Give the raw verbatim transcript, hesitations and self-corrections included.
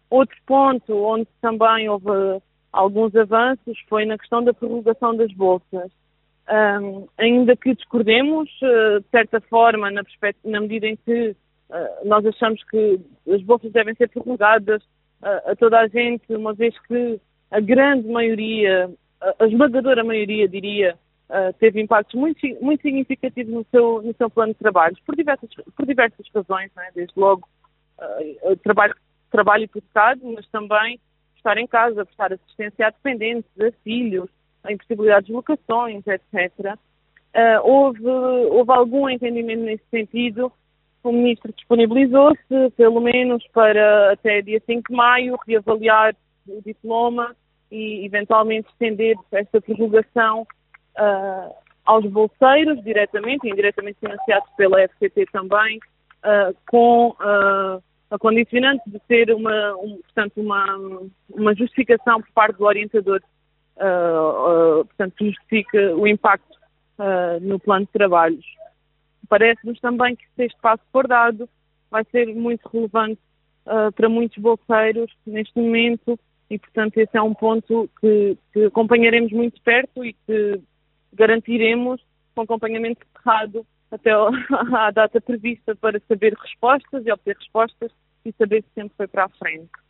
Outro ponto onde também houve alguns avanços foi na questão da prorrogação das bolsas. Um, ainda que discordemos, uh, de certa forma, na, na medida em que uh, nós achamos que as bolsas devem ser prorrogadas uh, a toda a gente, uma vez que a grande maioria, a esmagadora maioria, diria, uh, teve impactos muito, muito significativos no seu, no seu plano de trabalhos, por diversas, por diversas razões, não é? Desde logo uh, trabalho, trabalho hipotecado, mas também estar em casa, prestar assistência a dependentes, a filhos, a impossibilidade de locações, etcétera. Uh, houve, houve algum entendimento nesse sentido. O Ministro disponibilizou-se, pelo menos para até dia cinco de maio, reavaliar o diploma e, eventualmente, estender esta prorrogação uh, aos bolseiros, diretamente e indiretamente financiados pela F C T também, uh, com uh, a condicionante de ter uma, um, portanto, uma, uma justificação por parte do orientador. Uh, uh, portanto, justifica o impacto uh, no plano de trabalhos. Parece-nos também que se este passo for dado, vai ser muito relevante uh, para muitos bolseiros neste momento e, portanto, esse é um ponto que, que acompanharemos muito de perto e que garantiremos com acompanhamento cerrado até à data prevista para saber respostas e obter respostas e saber se sempre foi para a frente.